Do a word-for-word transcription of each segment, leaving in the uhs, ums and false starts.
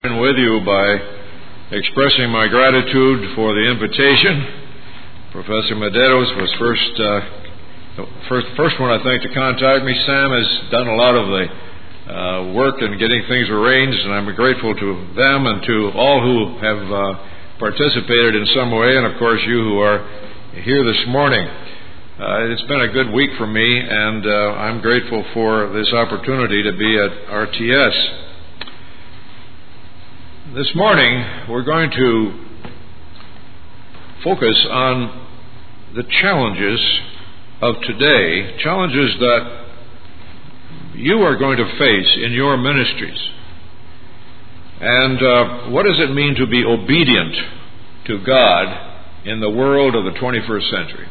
with you by expressing my gratitude for the invitation. Professor Medeiros was first, uh, first, first one I think to contact me. Sam has done a lot of the uh, work in getting things arranged, and I'm grateful to them and to all who have uh, participated in some way, and of course you who are here this morning. Uh, it's been a good week for me, and uh, I'm grateful for this opportunity to be at R T S. This morning, we're going to focus on the challenges of today, challenges that you are going to face in your ministries. And uh, what does it mean to be obedient to God in the world of the twenty-first century?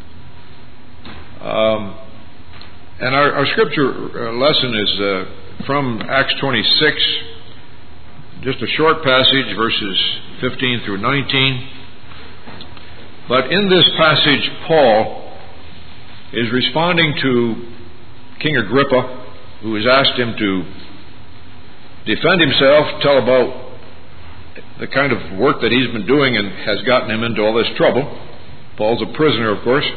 Um, and our, our scripture lesson is uh, from Acts twenty-six. Just a short passage, verses fifteen through nineteen. But in this passage, Paul is responding to King Agrippa, who has asked him to defend himself, tell about the kind of work that he's been doing and has gotten him into all this trouble. Paul's a prisoner, of course.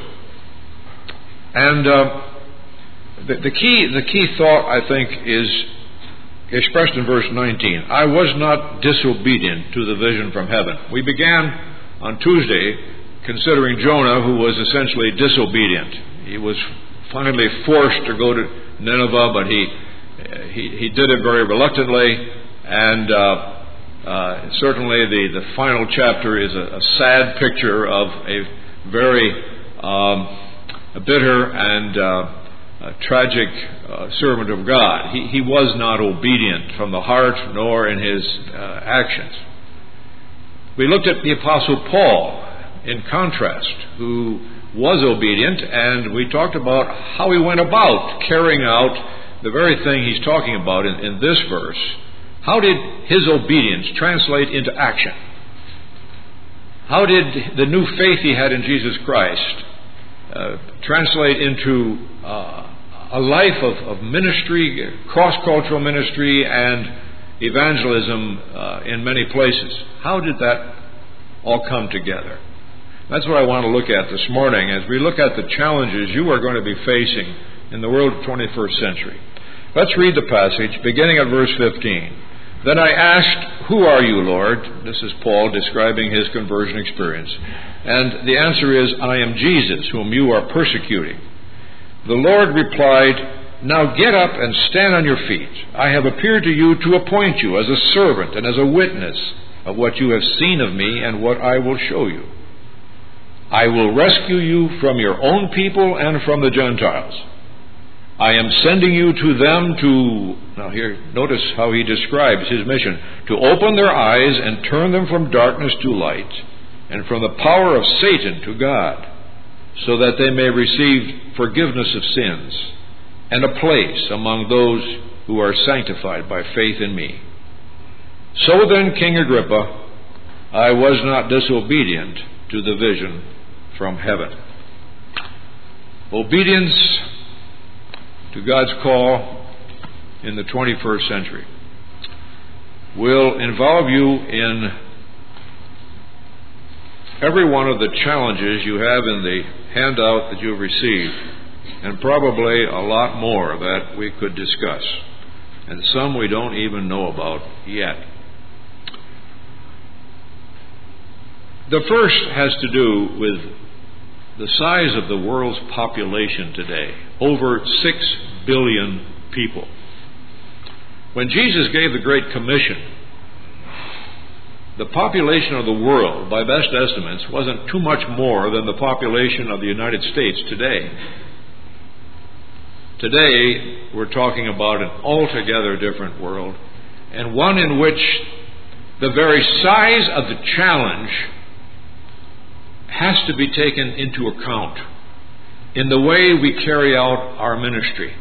And uh, the, the key, the key thought, I think, is expressed in verse nineteen. I was not disobedient to the vision from heaven. We began on Tuesday considering Jonah, who was essentially disobedient. He was finally forced to go to Nineveh, but he he, he did it very reluctantly, and uh, uh, certainly the, the final chapter is a, a sad picture of a very um, a bitter and uh, a tragic uh, servant of God. He, he was not obedient from the heart nor in his uh, actions. We looked at the Apostle Paul in contrast, who was obedient, and we talked about how he went about carrying out the very thing he's talking about in, in this verse. How did his obedience translate into action? How did the new faith he had in Jesus Christ uh, translate into uh, a life of, of ministry, cross-cultural ministry, and evangelism uh, in many places? How did that all come together? That's what I want to look at this morning as we look at the challenges you are going to be facing in the world of the twenty-first century. Let's read the passage beginning at verse fifteen. Then I asked, "Who are you, Lord?" This is Paul describing his conversion experience. And the answer is, "I am Jesus, whom you are persecuting." The Lord replied, "Now get up and stand on your feet. I have appeared to you to appoint you as a servant and as a witness of what you have seen of me and what I will show you. I will rescue you from your own people and from the Gentiles. I am sending you to them to," now here, notice how he describes his mission, "to open their eyes and turn them from darkness to light and from the power of Satan to God, so that they may receive forgiveness of sins and a place among those who are sanctified by faith in me. So then, King Agrippa, I was not disobedient to the vision from heaven." Obedience to God's call in the twenty-first century will involve you in every one of the challenges you have in the handout that you've received, and probably a lot more that we could discuss, and some we don't even know about yet. The first has to do with the size of the world's population today, over six billion people. When Jesus gave the Great Commission, the population of the world, by best estimates, wasn't too much more than the population of the United States today. Today, we're talking about an altogether different world, and one in which the very size of the challenge has to be taken into account in the way we carry out our ministry.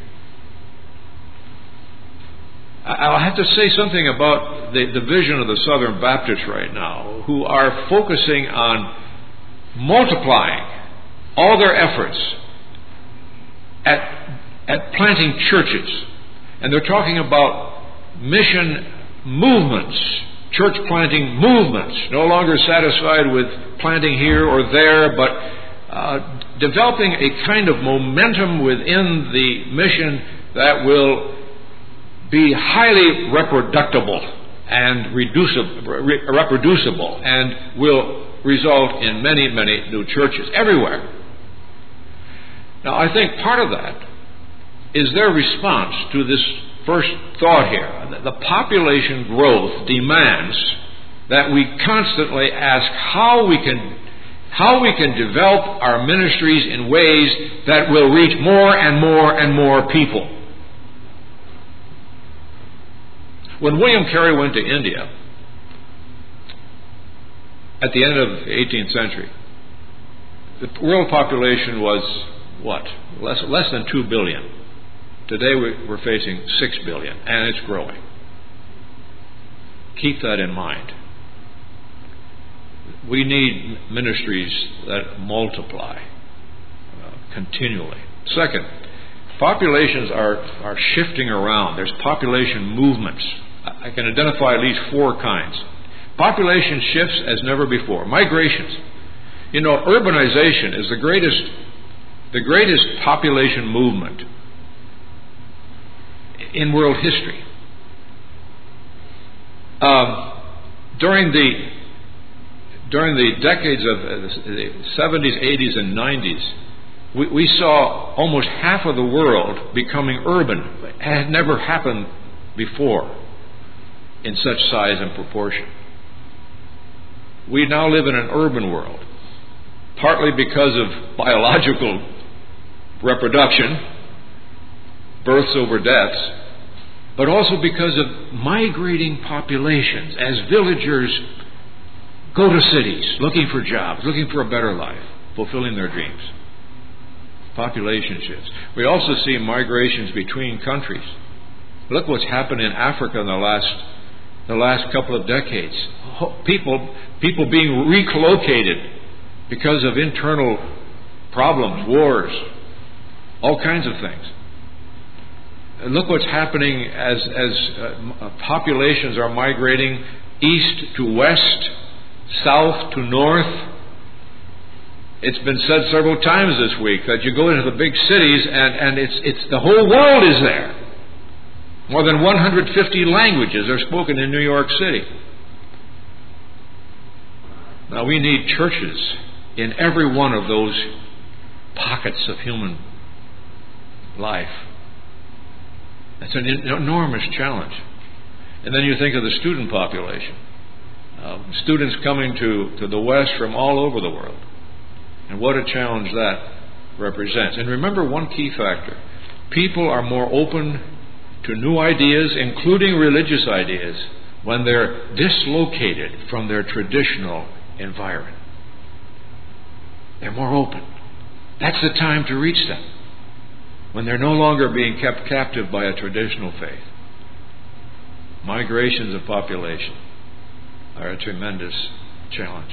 I'll have to say something about the, the vision of the Southern Baptists right now, who are focusing on multiplying all their efforts at, at planting churches. And they're talking about mission movements, church planting movements, no longer satisfied with planting here or there, but uh, developing a kind of momentum within the mission that will be highly reproducible and reducible, re- reproducible and will result in many, many new churches everywhere. Now, I think part of that is their response to this first thought here. The population growth demands that we constantly ask how we can how we can develop our ministries in ways that will reach more and more and more people. When William Carey went to India at the end of the eighteenth century, the world population was what? Less, less than two billion. Today we're facing six billion, and it's growing. Keep that in mind. We need ministries that multiply uh, continually. Second, populations are, are shifting around. There's population movements. I can identify at least four kinds. Population shifts as never before. Migrations. You know, urbanization is the greatest, the greatest population movement in world history. Um, during the during the decades of the seventies, eighties, and nineties, we, we saw almost half of the world becoming urban. It had never happened before in such size and proportion. We now live in an urban world, partly because of biological reproduction, births over deaths, but also because of migrating populations as villagers go to cities looking for jobs, looking for a better life, fulfilling their dreams. Population shifts. We also see migrations between countries. Look what's happened in Africa in the last the last couple of decades. People people being relocated because of internal problems, wars, all kinds of things. And look what's happening as as uh, populations are migrating east to west, south to north. It's been said several times this week that you go into the big cities and, and it's it's the whole world is there. More than one hundred fifty languages are spoken in New York City. Now we need churches in every one of those pockets of human life. That's an enormous challenge. And then you think of the student population. Uh, students coming to, to the West from all over the world. And what a challenge that represents. And remember one key factor. People are more open to new ideas, including religious ideas, when they're dislocated from their traditional environment. They're more open. That's the time to reach them, when they're no longer being kept captive by a traditional faith. Migrations of population are a tremendous challenge.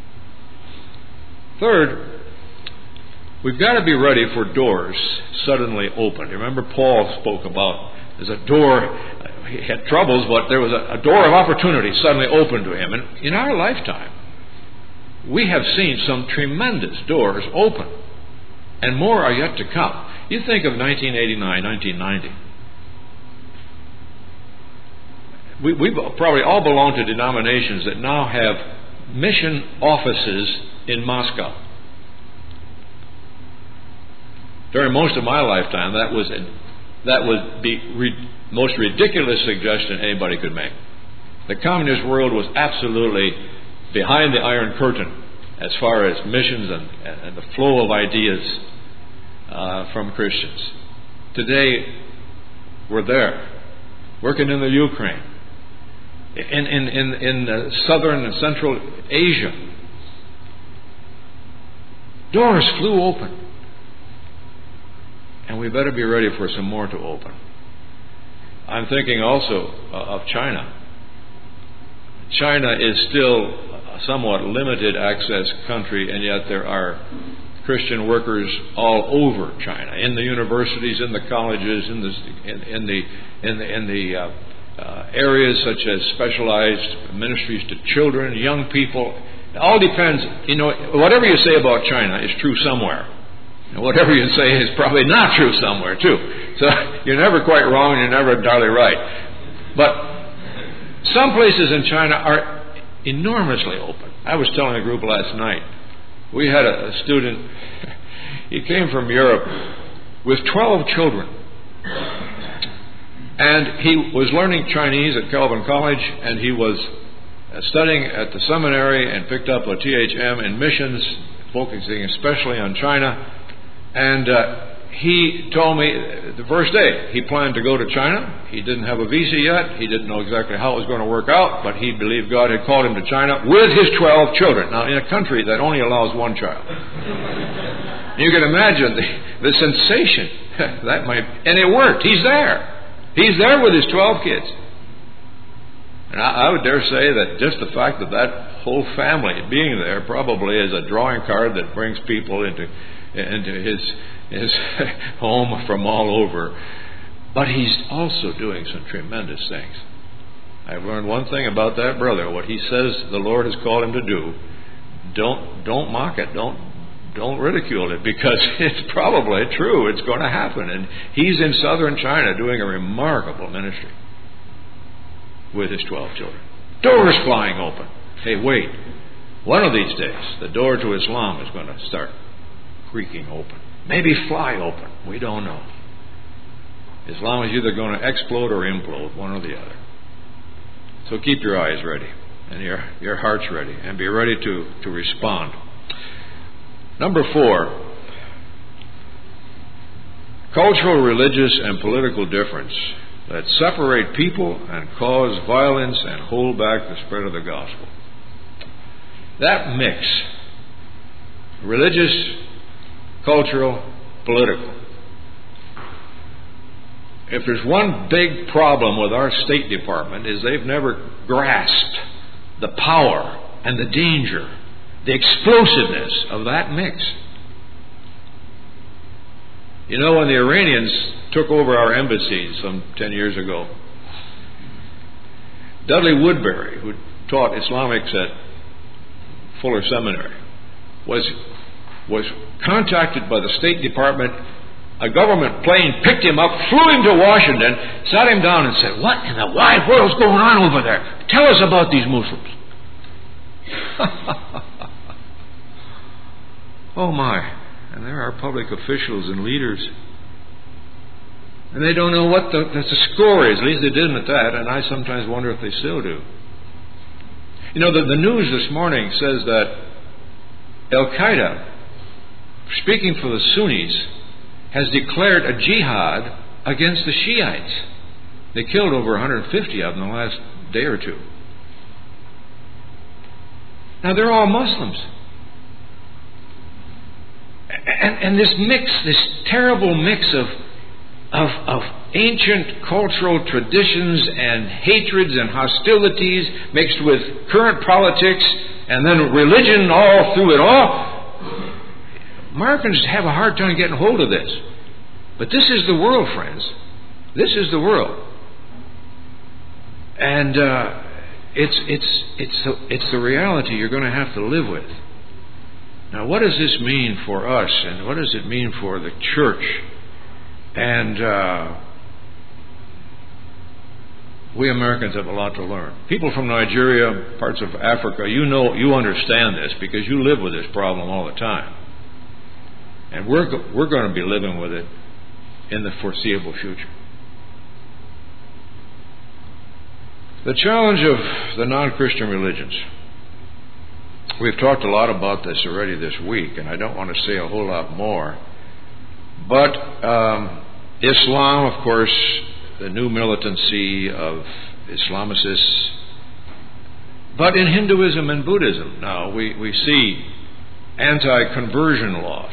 Third, we've got to be ready for doors suddenly opened. Remember Paul spoke about there's a door, he had troubles, but there was a, a door of opportunity suddenly opened to him. And in our lifetime, we have seen some tremendous doors open, and more are yet to come. You think of nineteen eighty-nine, nineteen ninety. We, we probably all belong to denominations that now have mission offices in Moscow. During most of my lifetime, that was an, that was the re, most ridiculous suggestion anybody could make. The communist world was absolutely behind the Iron Curtain as far as missions and, and the flow of ideas uh, from Christians. Today, we're there, working in the Ukraine, in in in, in uh, southern and central Asia. Doors flew open. And we better be ready for some more to open. I'm thinking also uh, of China. China is still a somewhat limited access country, and yet there are Christian workers all over China, in the universities, in the colleges, in the in, in the in the, in the uh, uh, areas such as specialized ministries to children, young people. It all depends. You know, whatever you say about China is true somewhere. And whatever you say is probably not true somewhere, too. So you're never quite wrong, you're never entirely right. But some places in China are enormously open. I was telling a group last night, we had a, a student, he came from Europe with twelve children. And he was learning Chinese at Calvin College, and he was studying at the seminary and picked up a T H M in missions, focusing especially on China. And uh, he told me the first day he planned to go to China. He didn't have a visa yet. He didn't know exactly how it was going to work out, but he believed God had called him to China with his twelve children. Now, in a country that only allows one child. You can imagine the, the sensation that might... And it worked. He's there. He's there with his twelve kids. And I, I would dare say that just the fact that that whole family being there probably is a drawing card that brings people into into his his home from all over. But he's also doing some tremendous things. I've learned one thing about that brother. What he says the Lord has called him to do, don't don't mock it. Don't don't ridicule it, because it's probably true. It's going to happen. And he's in southern China doing a remarkable ministry with his twelve children. Doors flying open. Hey, wait. One of these days, the door to Islam is going to start creaking open. Maybe fly open. We don't know. Islam is either going to explode or implode, one or the other. So keep your eyes ready and your, your hearts ready, and be ready to, to respond. Number four, cultural, religious, and political difference that separate people and cause violence and hold back the spread of the gospel. That mix, religious, cultural, political. If there's one big problem with our State Department, is they've never grasped the power and the danger, the explosiveness of that mix. You know, when the Iranians took over our embassies some ten years ago, Dudley Woodbury, who taught Islamics at Fuller Seminary, was was contacted by the State Department. A government plane picked him up, flew him to Washington, sat him down and said, "What in the wide world's going on over there? Tell us about these Muslims." Oh my. And there are public officials and leaders, and they don't know what the, the score is. At least they didn't at that, and I sometimes wonder if they still do. You know, the, the news this morning says that Al-Qaeda, speaking for the Sunnis, has declared a jihad against the Shiites. They killed over one hundred fifty of them in the last day or two. Now, they're all Muslims. And, and this mix, this terrible mix of, of, of ancient cultural traditions and hatreds and hostilities mixed with current politics and then religion all through it all, Americans have a hard time getting hold of this. But this is the world, friends. This is the world. And uh, it's, it's, it's, the, it's the reality you're going to have to live with. Now, what does this mean for us, and what does it mean for the church? And uh, we Americans have a lot to learn. People from Nigeria, parts of Africa, you know, you understand this because you live with this problem all the time. And we're we're going to be living with it in the foreseeable future. The challenge of the non-Christian religions. We've talked a lot about this already this week, and I don't want to say a whole lot more. But um, Islam, of course, the new militancy of Islamicists. But in Hinduism and Buddhism now, we, we see anti-conversion laws.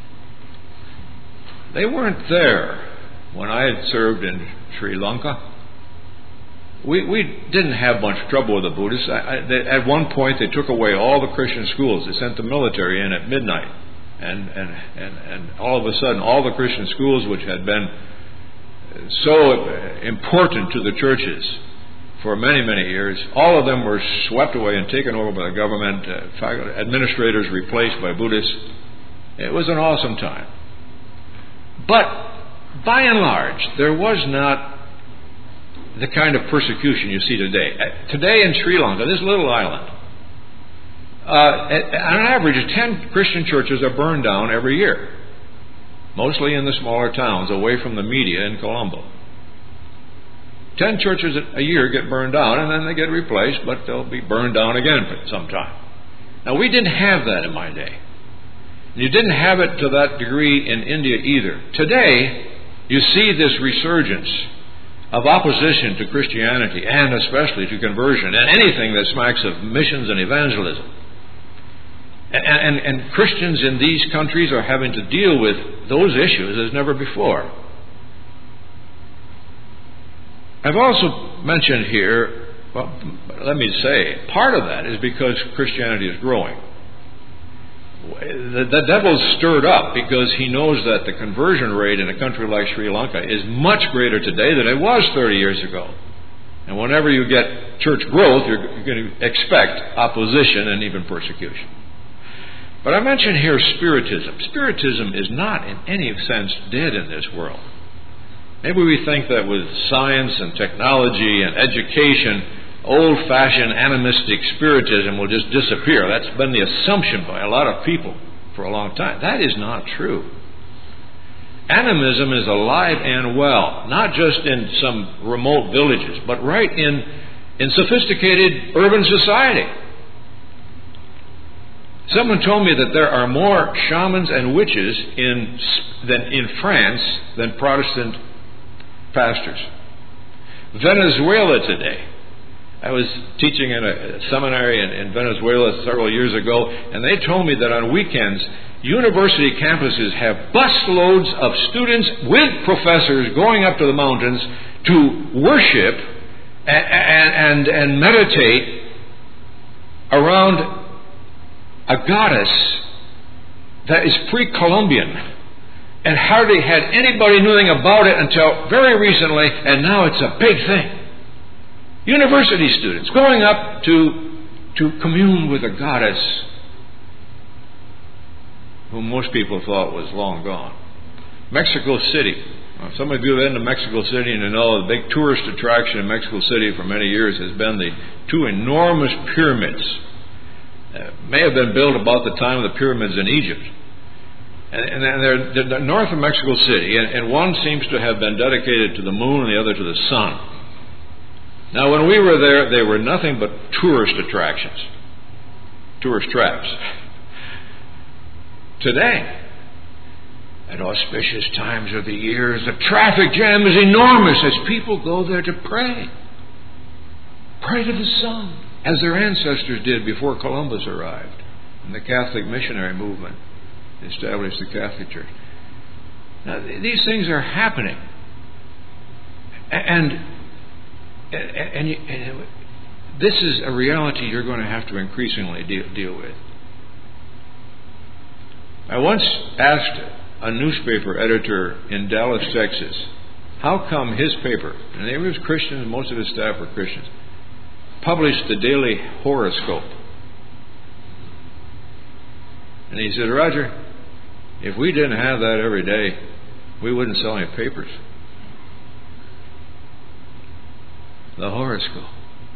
They weren't there when I had served in Sri Lanka. We we didn't have much trouble with the Buddhists. I, I, they, at one point, they took away all the Christian schools. They sent the military in at midnight. And, and, and, and all of a sudden, all the Christian schools, which had been so important to the churches, for many, many years. All of them were swept away and taken over by the government, uh, administrators replaced by Buddhists. It was an awesome time. But by and large, there was not the kind of persecution you see today. Today in Sri Lanka, this little island, uh, on average, ten Christian churches are burned down every year, mostly in the smaller towns, away from the media in Colombo. Ten churches a year get burned down, and then they get replaced, but they'll be burned down again for some time. Now, we didn't have that in my day. You didn't have it to that degree in India either. Today, you see this resurgence of opposition to Christianity, and especially to conversion, and anything that smacks of missions and evangelism. And, and, and Christians in these countries are having to deal with those issues as never before. I've also mentioned here, well, let me say, part of that is because Christianity is growing. The, the devil's stirred up because he knows that the conversion rate in a country like Sri Lanka is much greater today than it was thirty years ago. And whenever you get church growth, you're, you're going to expect opposition and even persecution. But I mentioned here Spiritism. Spiritism is not in any sense dead in this world. Maybe we think that with science and technology and education, old-fashioned animistic Spiritism will just disappear. That's been the assumption by a lot of people for a long time. That is not true. Animism is alive and well, not just in some remote villages, but right in, in sophisticated urban society. Someone told me that there are more shamans and witches in, than in France than Protestant pastors. Venezuela today. I was teaching in a seminary in, in Venezuela several years ago, and they told me that on weekends, university campuses have busloads of students with professors going up to the mountains to worship and, and, and meditate around a goddess that is pre-Columbian and hardly had anybody knew anything about it until very recently, and now it's a big thing. University students going up to, to commune with a goddess whom most people thought was long gone. Mexico City. Well, some of you have been to Mexico City and you know the big tourist attraction in Mexico City for many years has been the two enormous pyramids. Uh, may have been built about the time of the pyramids in Egypt. And, and they're, they're north of Mexico City, and, and one seems to have been dedicated to the moon and the other to the sun. Now, when we were there, they were nothing but tourist attractions, tourist traps. Today, at auspicious times of the years, the traffic jam is enormous as people go there to pray. Pray to the sun, as their ancestors did before Columbus arrived and the Catholic missionary movement established the Catholic Church. Now, these things are happening. And And, and, and this is a reality you're going to have to increasingly deal, deal with. I once asked a newspaper editor in Dallas, Texas, how come his paper, and he was Christian, and most of his staff were Christians, published the daily horoscope. And he said, Roger, if we didn't have that every day, we wouldn't sell any papers. The horoscope.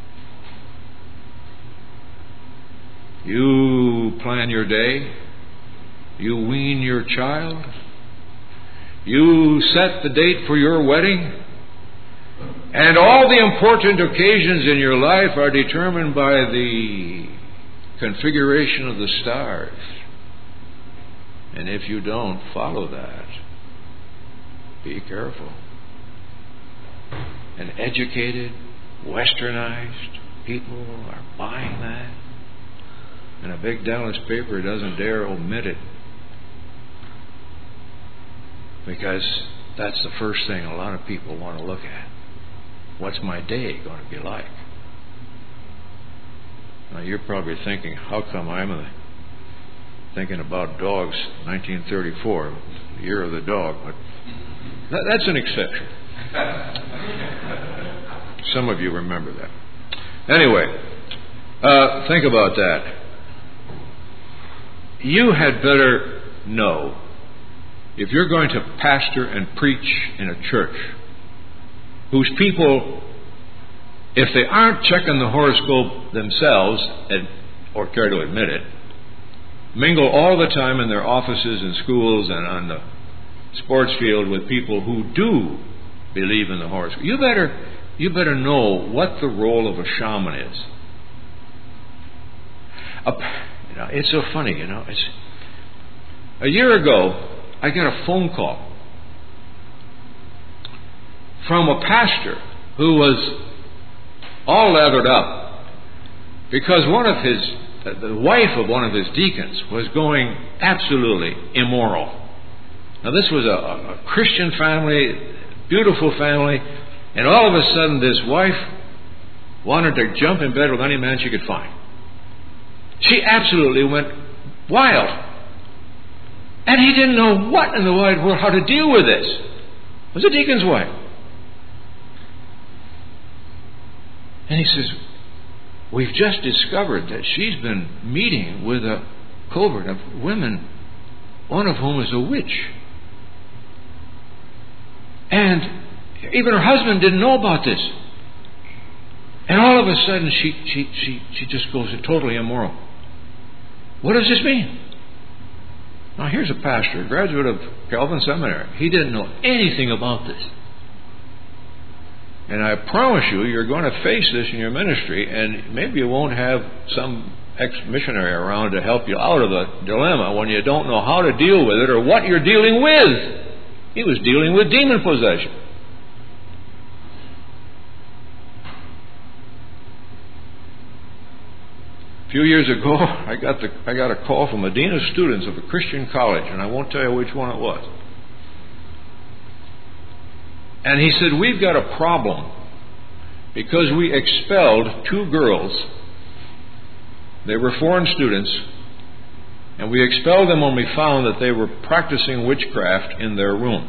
You plan your day. You wean your child. You set the date for your wedding. And all the important occasions in your life are determined by the configuration of the stars. And if you don't follow that, be careful. And educated, westernized people are buying that. And a big Dallas paper doesn't dare omit it. Because that's the first thing a lot of people want to look at. What's my day going to be like? Now you're probably thinking, how come I'm a, thinking about dogs, nineteen thirty-four, the year of the dog. But that, that's an exception. Some of you remember that. Anyway, uh, think about that. You had better know, if you're going to pastor and preach in a church whose people, if they aren't checking the horoscope themselves, and, or care to admit it, mingle all the time in their offices and schools and on the sports field with people who do believe in the horoscope, you better you better know what the role of a shaman is. A, you know, it's so funny, you know. It's, a year ago, I got a phone call from a pastor who was all lathered up because one of his, the wife of one of his deacons was going absolutely immoral. Now, this was a, a Christian family, beautiful family, and all of a sudden this wife wanted to jump in bed with any man she could find. She absolutely went wild. And he didn't know what in the wide world, how to deal with this. It was a deacon's wife. And he says, we've just discovered that she's been meeting with a cohort of women, one of whom is a witch. And even her husband didn't know about this. And all of a sudden she, she, she, she just goes totally immoral. What does this mean? Now here's a pastor, a graduate of Calvin Seminary. He didn't know anything about this. And I promise you, you're going to face this in your ministry, and maybe you won't have some ex-missionary around to help you out of the dilemma when you don't know how to deal with it or what you're dealing with. He was dealing with demon possession. A few years ago, I got the, I got a call from a dean of students of a Christian college, and I won't tell you which one it was. And he said, we've got a problem because we expelled two girls. They were foreign students, and we expelled them when we found that they were practicing witchcraft in their room.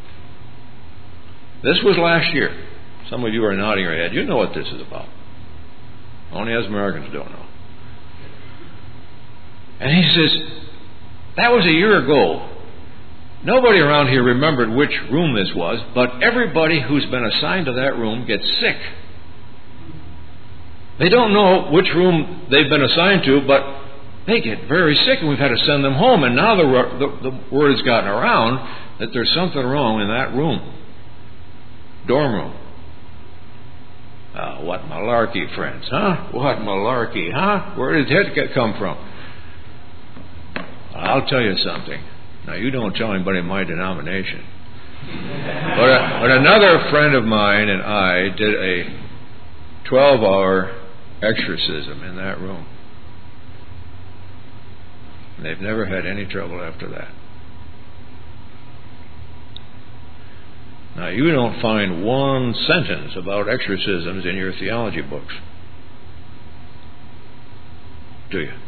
This was last year. Some of you are nodding your head. You know what this is about. Only us Americans don't know. And he says, that was a year ago. Nobody around here remembered which room this was, but everybody who's been assigned to that room gets sick. They don't know which room they've been assigned to, but they get very sick, and we've had to send them home. And now the, the, the word has gotten around that there's something wrong in that room. Dorm room. Uh, what malarkey, friends, huh? What malarkey, huh? Where did that come from? I'll tell you something. Now, you don't tell anybody in my denomination. But, uh, but another friend of mine and I did a twelve-hour exorcism in that room. And they've never had any trouble after that. Now, you don't find one sentence about exorcisms in your theology books, do you?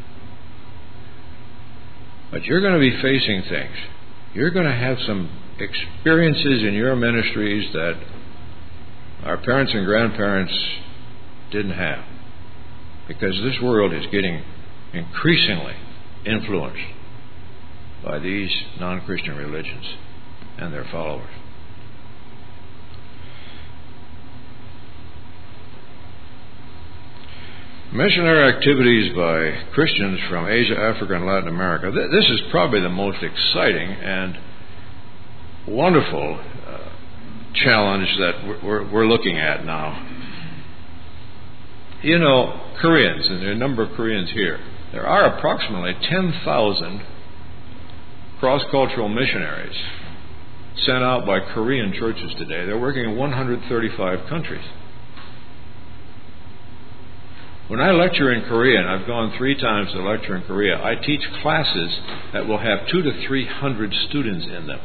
But you're going to be facing things. You're going to have some experiences in your ministries that our parents and grandparents didn't have. Because this world is getting increasingly influenced by these non-Christian religions and their followers. Missionary activities by Christians from Asia, Africa, and Latin America. This is probably the most exciting and wonderful uh, challenge that we're, we're looking at now. You know, Koreans, and there are a number of Koreans here. There are approximately ten thousand cross-cultural missionaries sent out by Korean churches today. They're working in one hundred thirty-five countries. When I lecture in Korea, and I've gone three times to lecture in Korea, I teach classes that will have two to three hundred students in them.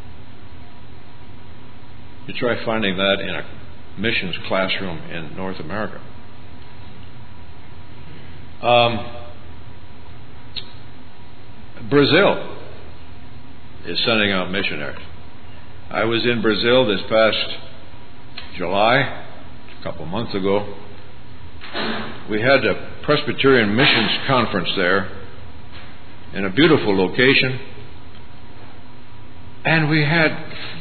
You try finding that in a missions classroom in North America. Um, Brazil is sending out missionaries. I was in Brazil this past July, a couple of months ago. We had a Presbyterian Missions Conference there in a beautiful location. And we had,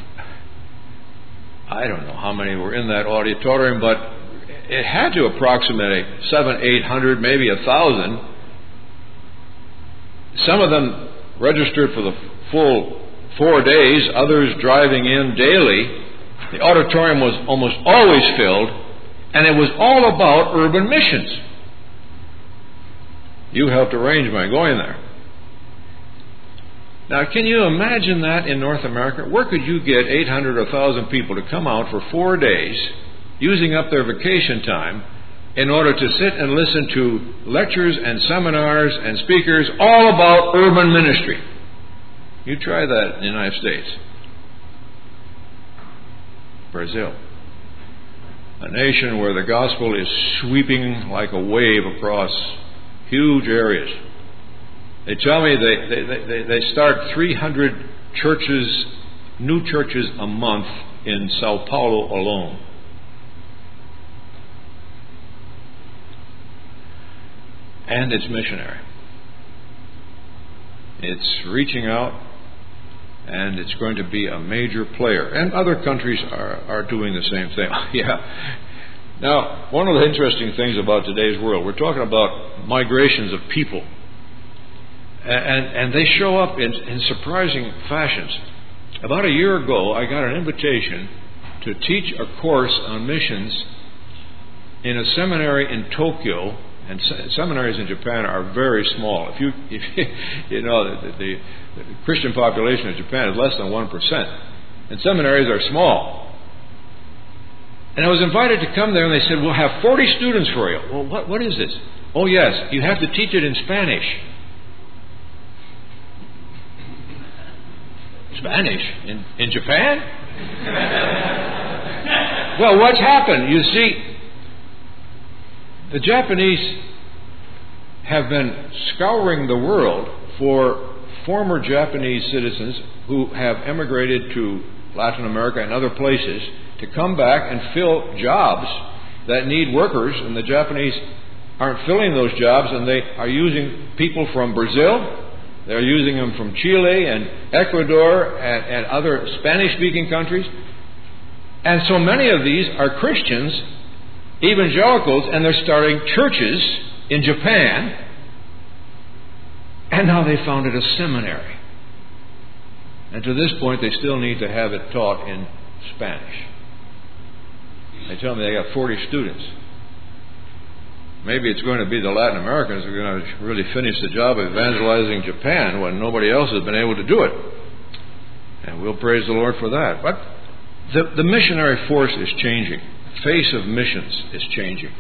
I don't know how many were in that auditorium, but it had to approximate seven, eight hundred, maybe a thousand. Some of them registered for the full four days, others driving in daily. The auditorium was almost always filled, and it was all about urban missions. You helped arrange my going there. Now, can you imagine that in North America? Where could you get eight hundred or one thousand people to come out for four days, using up their vacation time, in order to sit and listen to lectures and seminars and speakers all about urban ministry? You try that in the United States. Brazil. A nation where the gospel is sweeping like a wave across huge areas. They tell me they, they, they, they start three hundred churches, new churches a month in Sao Paulo alone. And it's missionary. It's reaching out, and it's going to be a major player. And other countries are, are doing the same thing. Yeah. Now, one of the interesting things about today's world, we're talking about migrations of people. And, and they show up in, in surprising fashions. About a year ago, I got an invitation to teach a course on missions in a seminary in Tokyo. And se- seminaries in Japan are very small. If you, if you know, the, the, the Christian population of Japan is less than one percent, and seminaries are small. And I was invited to come there, and they said, "We'll have forty students for you." Well, what what is this? Oh, yes, you have to teach it in Spanish. Spanish in in Japan? Well, what's happened? You see, the Japanese have been scouring the world for former Japanese citizens who have emigrated to Latin America and other places to come back and fill jobs that need workers, and the Japanese aren't filling those jobs, and they are using people from Brazil, they're using them from Chile and Ecuador and, and other Spanish-speaking countries. And so many of these are Christians, evangelicals, and they're starting churches in Japan, and now they founded a seminary. And to this point, they still need to have it taught in Spanish. They tell me they got forty students. Maybe it's going to be the Latin Americans who are going to really finish the job of evangelizing Japan when nobody else has been able to do it. And we'll praise the Lord for that. But the, the missionary force is changing. The face of missions is changing.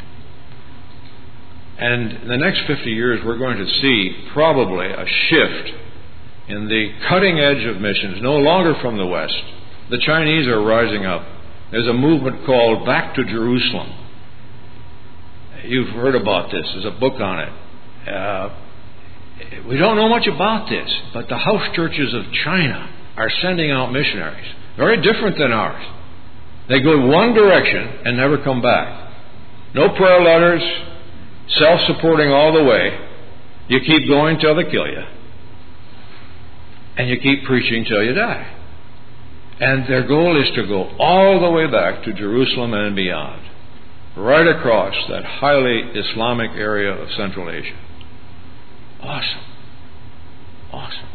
And in the next fifty years, we're going to see probably a shift in the cutting edge of missions, no longer from the West. The Chinese are rising up. There's a movement called Back to Jerusalem. You've heard about this. There's a book on it. Uh, we don't know much about this, but the house churches of China are sending out missionaries. Very different than ours. They go one direction and never come back. No prayer letters, self-supporting all the way. You keep going till they kill you. And you keep preaching till you die. And their goal is to go all the way back to Jerusalem and beyond, right across that highly Islamic area of Central Asia. Awesome. Awesome.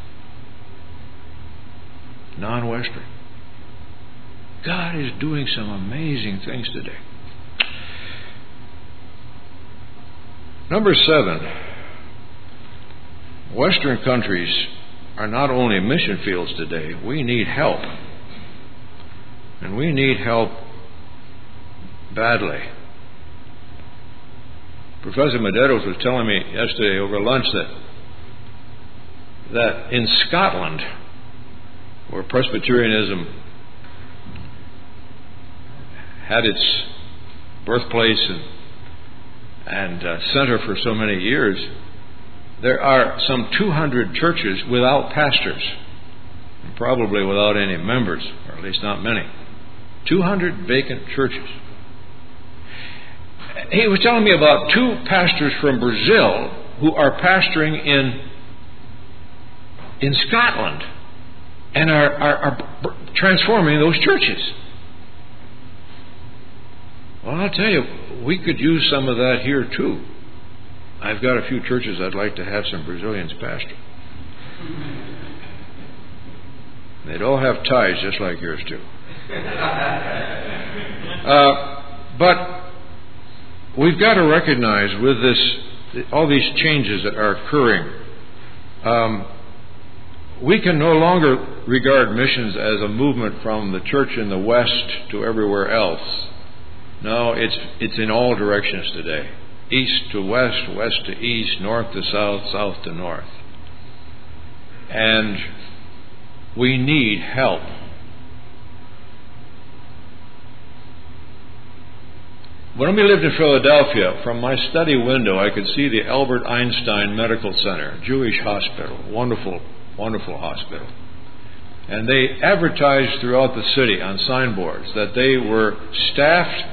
Non-Western. God is doing some amazing things today. Number seven, Western countries are not only mission fields today, we need help. And we need help badly. Professor Medeiros was telling me yesterday over lunch that that in Scotland, where Presbyterianism had its birthplace and, and uh, center for so many years, there are some two hundred churches without pastors, and probably without any members, or at least not many. two hundred vacant churches. he was telling me about two pastors from Brazil who are pastoring in in Scotland and are, are, are transforming those churches. Well, I'll tell you, we could use some of that here too. I've got a few churches I'd like to have some Brazilians pastor. They'd all have ties just like yours too. Uh, but we've got to recognize with this, all these changes that are occurring, um, we can no longer regard missions as a movement from the church in the West to everywhere else. No, it's it's in all directions today. East to west, west to east, north to south, south to north. And we need help. When we lived in Philadelphia, from my study window, I could see the Albert Einstein Medical Center, Jewish hospital, wonderful, wonderful hospital. And they advertised throughout the city on signboards that they were staffed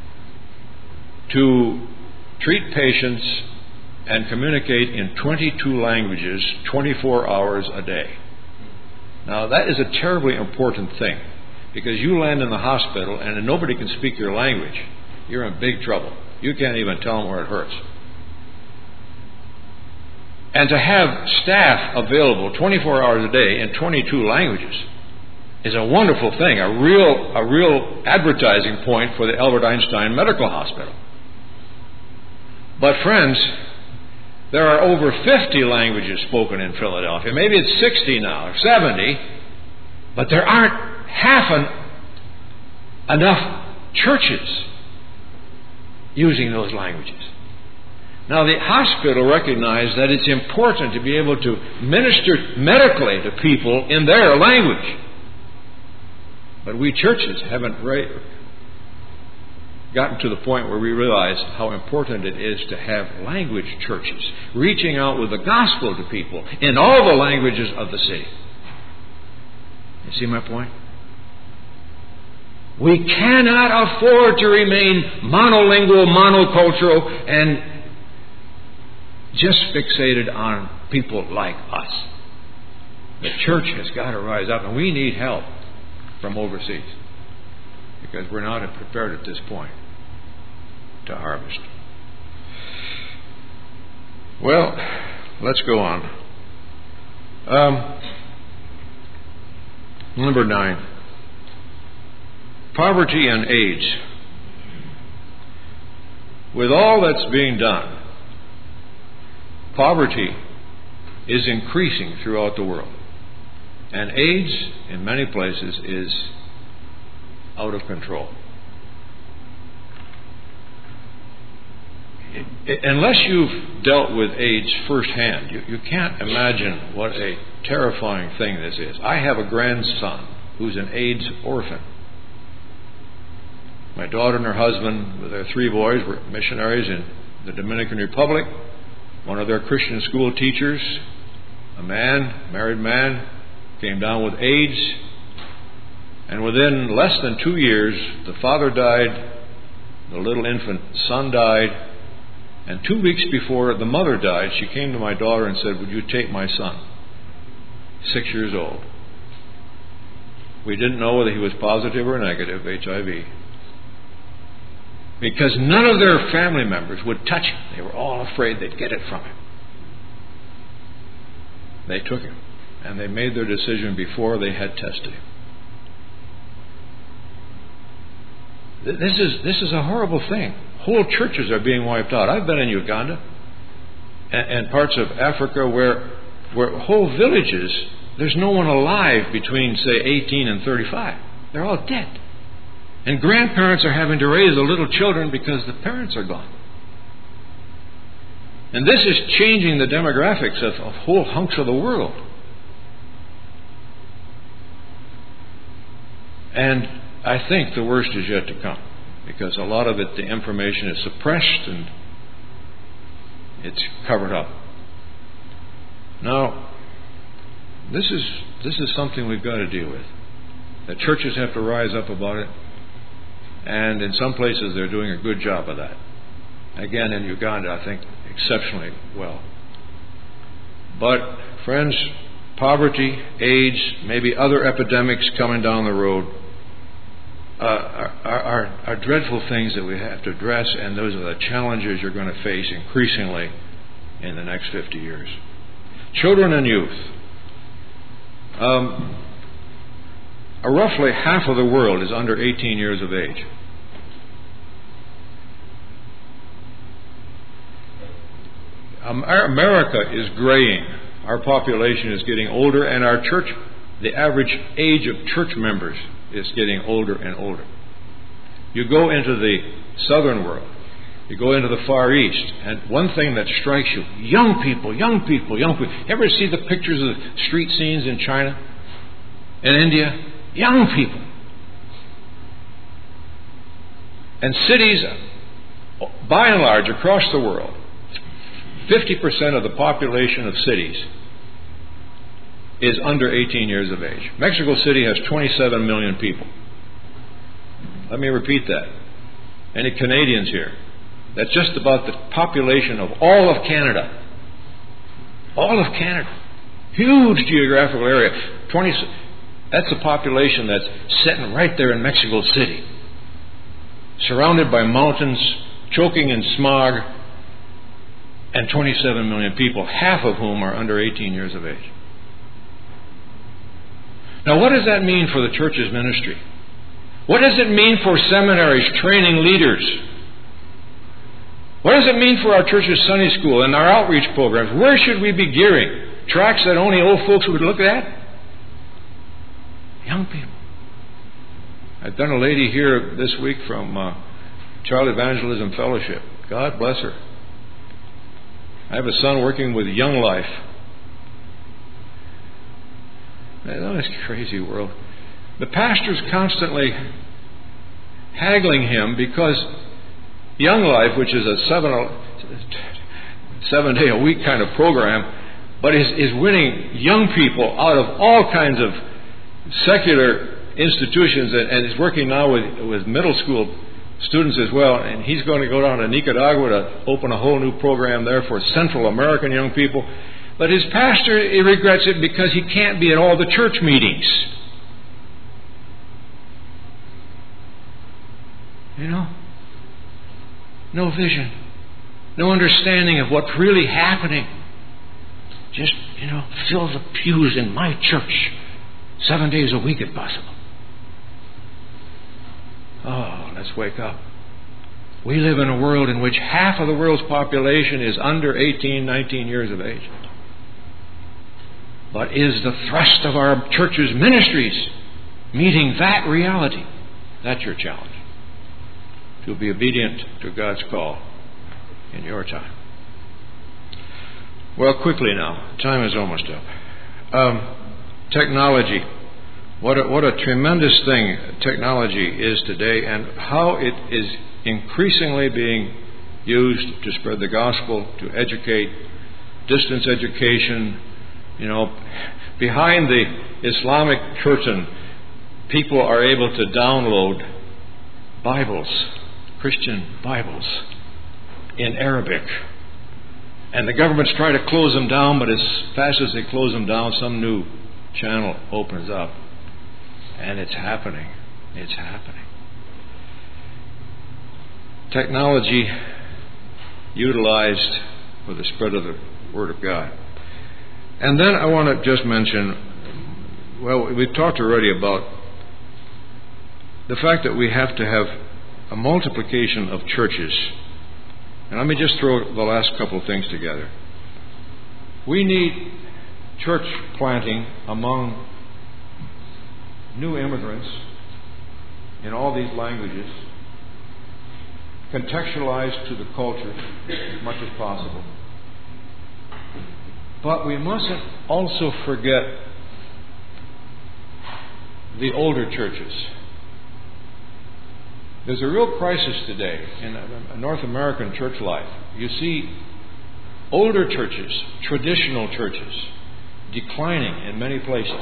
to treat patients and communicate in twenty-two languages, twenty-four hours a day. Now, that is a terribly important thing, because you land in the hospital and nobody can speak your language. You're in big trouble. You can't even tell them where it hurts. And to have staff available twenty-four hours a day in twenty-two languages is a wonderful thing, a real, a real advertising point for the Albert Einstein Medical Hospital. But friends, there are over fifty languages spoken in Philadelphia. Maybe it's sixty now, or seventy, but there aren't half an, enough churches using those languages. Now, the hospital recognized that it's important to be able to minister medically to people in their language. But we churches haven't ra- gotten to the point where we realize how important it is to have language churches, reaching out with the gospel to people in all the languages of the city. You see my point? We cannot afford to remain monolingual, monocultural, and just fixated on people like us. The church has got to rise up, and we need help from overseas, because we're not prepared at this point to harvest. Well, let's go on. Um, number nine. Poverty and AIDS. With all that's being done, poverty is increasing throughout the world. And AIDS, in many places, is out of control. It, it, unless you've dealt with AIDS firsthand, you, you can't imagine what a terrifying thing this is. I have a grandson who's an AIDS orphan. My daughter and her husband, with their three boys, were missionaries in the Dominican Republic. One of their Christian school teachers, a man, married man, came down with AIDS. And within less than two years, the father died, the little infant son died, and two weeks before the mother died, she came to my daughter and said, "Would you take my son?" Six years old. We didn't know whether he was positive or negative H I V. Because none of their family members would touch him. They were all afraid they'd get it from him. They took him, and they made their decision before they had tested him. This is this is a horrible thing. Whole churches are being wiped out. I've been in Uganda and, and parts of Africa where where whole villages, there's no one alive between, say, eighteen and thirty-five. They're all dead. And grandparents are having to raise the little children because the parents are gone. And this is changing the demographics of, of whole hunks of the world. And I think the worst is yet to come, because a lot of it, the information is suppressed and it's covered up. Now, this is this is something we've got to deal with. The churches have to rise up about it. And in some places, they're doing a good job of that. Again, in Uganda, I think exceptionally well. But, friends, poverty, AIDS, maybe other epidemics coming down the road uh, are, are, are dreadful things that we have to address, and those are the challenges you're going to face increasingly in the next fifty years. Children and youth. Um, uh, roughly half of the world is under eighteen years of age. Um, our America is graying. Our population is getting older, and our church, the average age of church members is getting older and older. You go into the southern world, you go into the Far East, and one thing that strikes you, young people, young people, young people. Ever see the pictures of the street scenes in China, in India? Young people. And cities, by and large, across the world, fifty percent of the population of cities is under eighteen years of age. Mexico City has twenty-seven million people. Let me repeat that. Any Canadians here? That's just about the population of all of Canada. All of Canada. Huge geographical area. twenty, that's a population that's sitting right there in Mexico City, surrounded by mountains, choking in smog, and twenty-seven million people, half of whom are under eighteen years of age. Now, what does that mean for the church's ministry? What does it mean for seminaries training leaders? What does it mean for our church's Sunday school and our outreach programs? Where should we be gearing? Tracks that only old folks would look at? Young people. I've done a lady here this week from uh, Child Evangelism Fellowship. God bless her. I have a son working with Young Life. That is a crazy world. The pastor's constantly haggling him because Young Life, which is a seven, seven day a week kind of program, but is, is winning young people out of all kinds of secular institutions, and, and is working now with, with middle school students as well, and he's going to go down to Nicaragua to open a whole new program there for Central American young people. But his pastor, he regrets it because he can't be at all the church meetings. You know? No vision. No understanding of what's really happening. Just, you know, fill the pews in my church seven days a week if possible. Oh, let's wake up. We live in a world in which half of the world's population is under eighteen, nineteen years of age. But is the thrust of our church's ministries meeting that reality? That's your challenge. To be obedient to God's call in your time. Well, quickly now. Time is almost up. Um, technology. What a, what a tremendous thing technology is today, and how it is increasingly being used to spread the gospel, to educate, distance education. You know, behind the Islamic curtain, people are able to download Bibles, Christian Bibles, in Arabic. And the government's trying to close them down, but as fast as they close them down, some new channel opens up. And it's happening. It's happening. Technology utilized for the spread of the Word of God. And then I want to just mention, well, we've talked already about the fact that we have to have a multiplication of churches. And let me just throw the last couple of things together. We need church planting among new immigrants in all these languages, contextualized to the culture as much as possible. But we mustn't also forget the older churches. There's a real crisis today in North American church life. You see older churches, traditional churches, declining in many places.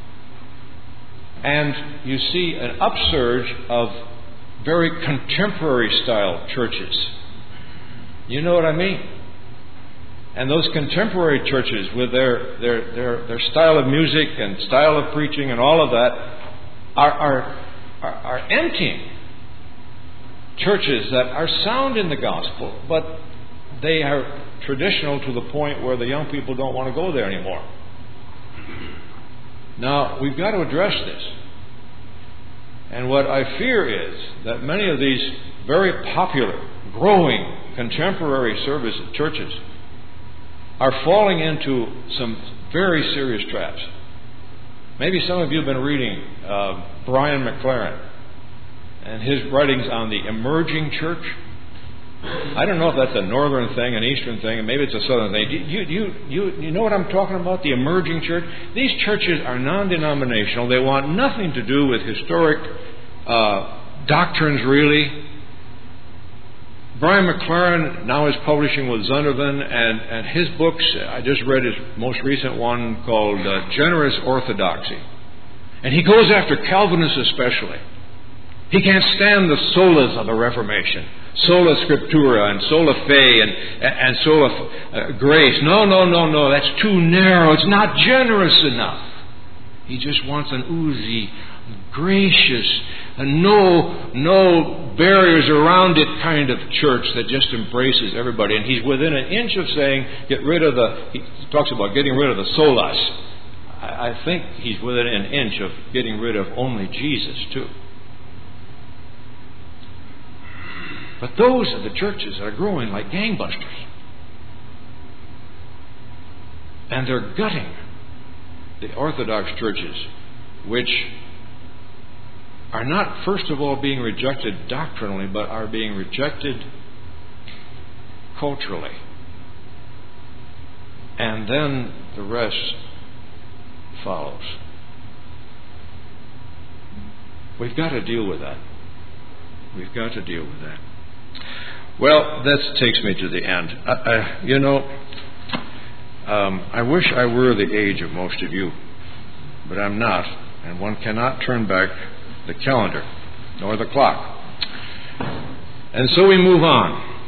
And you see an upsurge of very contemporary style churches. You know what I mean? And those contemporary churches with their their their, their style of music and style of preaching and all of that are are are, are emptying churches that are sound in the gospel, but they are traditional to the point where the young people don't want to go there anymore. Now, we've got to address this. And what I fear is that many of these very popular, growing, contemporary service churches are falling into some very serious traps. Maybe some of you have been reading uh, Brian McLaren and his writings on the emerging church. I don't know if that's a northern thing, an eastern thing, and maybe it's a southern thing. You, you, you, you know what I'm talking about, the emerging church? These churches are non-denominational. They want nothing to do with historic uh, doctrines, really. Brian McLaren now is publishing with Zondervan, and, and his books, I just read his most recent one called uh, Generous Orthodoxy. And he goes after Calvinists especially. He can't stand the solas of the Reformation. Sola Scriptura and sola fide and, and sola uh, grace. No, no, no, no. That's too narrow. It's not generous enough. He just wants an oozy, gracious, and no, no barriers around it kind of church that just embraces everybody. And he's within an inch of saying, get rid of the, he talks about getting rid of the solas. I, I think he's within an inch of getting rid of only Jesus, too. But those are the churches that are growing like gangbusters. And they're gutting the Orthodox churches, which are not, first of all, being rejected doctrinally, but are being rejected culturally. And then the rest follows. We've got to deal with that. We've got to deal with that. Well, that takes me to the end. I, I, you know, um, I wish I were the age of most of you, but I'm not, and one cannot turn back the calendar nor the clock. And so we move on.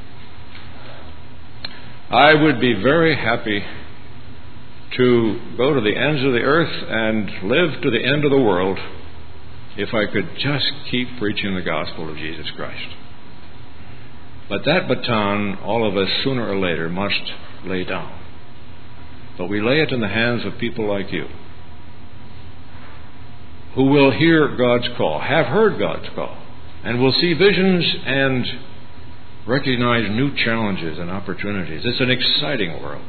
I would be very happy to go to the ends of the earth and live to the end of the world if I could just keep preaching the gospel of Jesus Christ. But that baton, all of us, sooner or later, must lay down. But we lay it in the hands of people like you, who will hear God's call, have heard God's call, and will see visions and recognize new challenges and opportunities. It's an exciting world.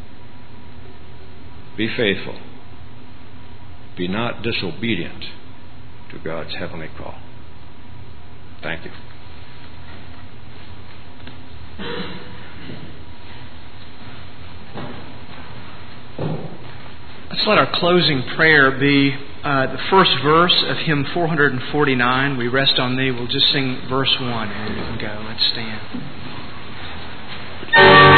Be faithful. Be not disobedient to God's heavenly call. Thank you. Let's let our closing prayer be uh, the first verse of hymn four forty-nine. We rest on thee. We'll just sing verse one and we can go. Let's stand.